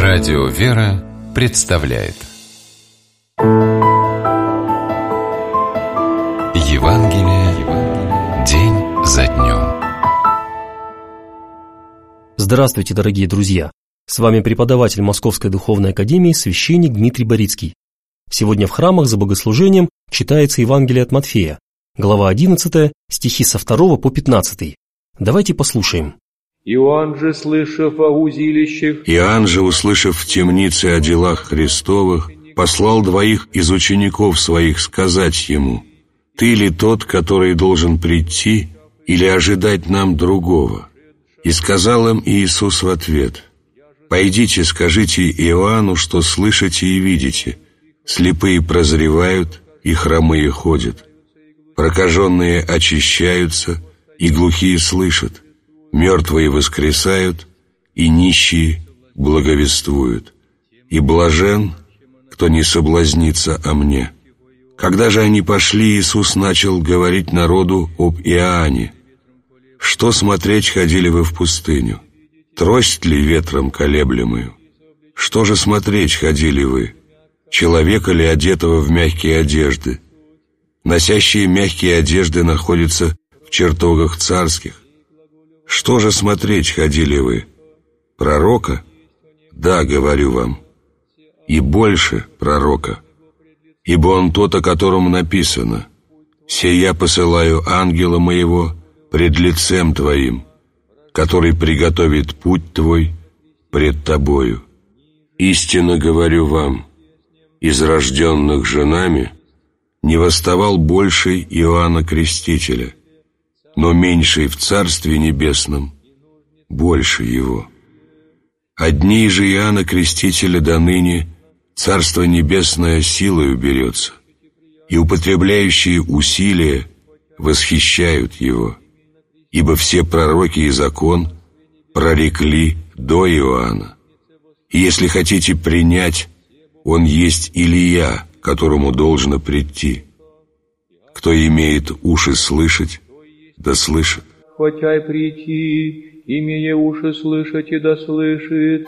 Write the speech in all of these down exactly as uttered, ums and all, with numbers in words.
Радио «Вера» представляет Евангелие день за днем. Здравствуйте, дорогие друзья! С вами преподаватель Московской Духовной Академии священник Дмитрий Борицкий. Сегодня в храмах за богослужением читается Евангелие от Матфея, глава одиннадцатая, стихи со второго по пятнадцатый. Давайте послушаем. Иоанн же, слышав о узилищах, Иоанн же, услышав в темнице о делах Христовых, послал двоих из учеников своих сказать ему: «Ты ли тот, который должен прийти, или ожидать нам другого?» И сказал им Иисус в ответ: «Пойдите, скажите Иоанну, что слышите и видите: слепые прозревают, и хромые ходят, прокаженные очищаются, и глухие слышат, мертвые воскресают, и нищие благовествуют, и блажен, кто не соблазнится о мне». Когда же они пошли, Иисус начал говорить народу об Иоанне: «Что смотреть ходили вы в пустыню? Трость ли ветром колеблемую? Что же смотреть ходили вы? Человека ли, одетого в мягкие одежды? Носящие мягкие одежды находятся в чертогах царских. Что же смотреть ходили вы? Пророка? Да, говорю вам, и больше пророка. Ибо он тот, о котором написано: «Сия посылаю ангела моего пред лицем твоим, который приготовит путь твой пред тобою. Истинно говорю вам, из рожденных женами не восставал больший Иоанна Крестителя, но меньший в Царстве Небесном больше его. Одни же Иоанна Крестителя до ныне Царство Небесное силою берется, и употребляющие усилия восхищают его, ибо все пророки и закон прорекли до Иоанна. И если хотите принять, он есть Илия, которому должно прийти. Кто имеет уши слышать, да слышит». хотя и прийти, имея уши слышать, и да слышит.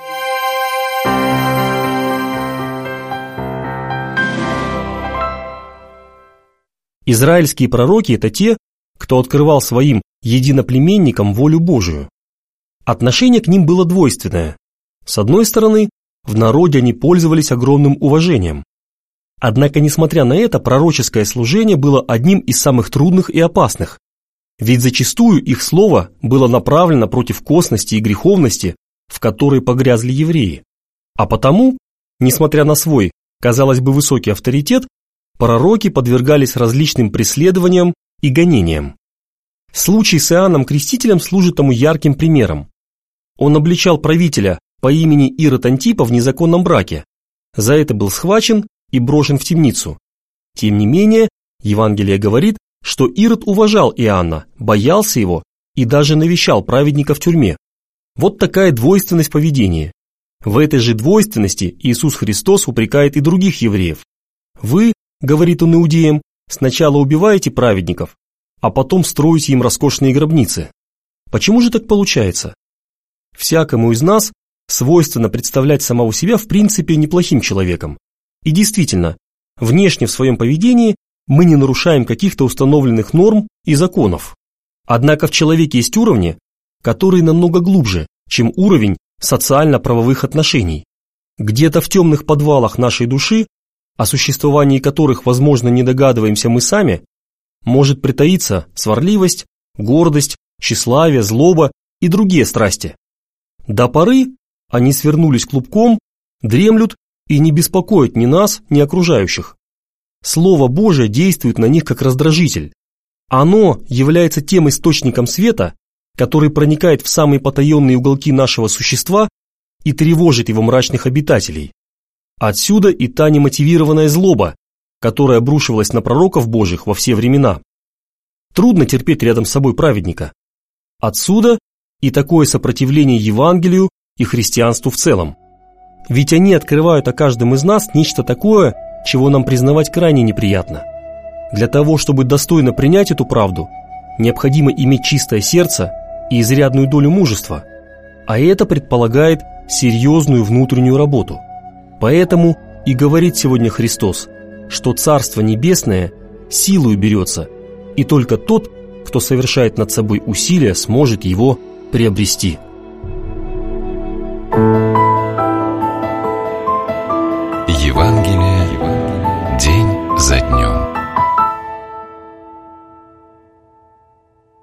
Израильские пророки – это те, кто открывал своим единоплеменникам волю Божию. Отношение к ним было двойственное. С одной стороны, в народе они пользовались огромным уважением. Однако, несмотря на это, пророческое служение было одним из самых трудных и опасных, ведь зачастую их слово было направлено против косности и греховности, в которой погрязли евреи. А потому, несмотря на свой, казалось бы, высокий авторитет, пророки подвергались различным преследованиям и гонениям. Случай с Иоанном Крестителем служит тому ярким примером. Он обличал правителя по имени Ирод Антипа в незаконном браке. За это был схвачен и брошен в темницу. Тем не менее, Евангелие говорит, что Ирод уважал Иоанна, боялся его и даже навещал праведника в тюрьме. Вот такая двойственность поведения. В этой же двойственности Иисус Христос упрекает и других евреев. «Вы, — говорит он иудеям, — сначала убиваете праведников, а потом строите им роскошные гробницы». Почему же так получается? Всякому из нас свойственно представлять самого себя в принципе неплохим человеком. И действительно, внешне в своем поведении мы не нарушаем каких-то установленных норм и законов. Однако в человеке есть уровни, которые намного глубже, чем уровень социально-правовых отношений. Где-то в темных подвалах нашей души, о существовании которых, возможно, не догадываемся мы сами, может притаиться сварливость, гордость, тщеславие, злоба и другие страсти. До поры они свернулись клубком, дремлют и не беспокоят ни нас, ни окружающих. Слово Божие действует на них как раздражитель. Оно является тем источником света, который проникает в самые потаенные уголки нашего существа и тревожит его мрачных обитателей. Отсюда и та немотивированная злоба, которая обрушивалась на пророков Божьих во все времена. Трудно терпеть рядом с собой праведника. Отсюда и такое сопротивление Евангелию и христианству в целом. Ведь они открывают о каждом из нас нечто такое, чего нам признавать крайне неприятно. Для того, чтобы достойно принять эту правду, необходимо иметь чистое сердце и изрядную долю мужества, а это предполагает серьезную внутреннюю работу. Поэтому и говорит сегодня Христос, что Царство Небесное силою берется, и только тот, кто совершает над собой усилия, сможет его приобрести. Евангелие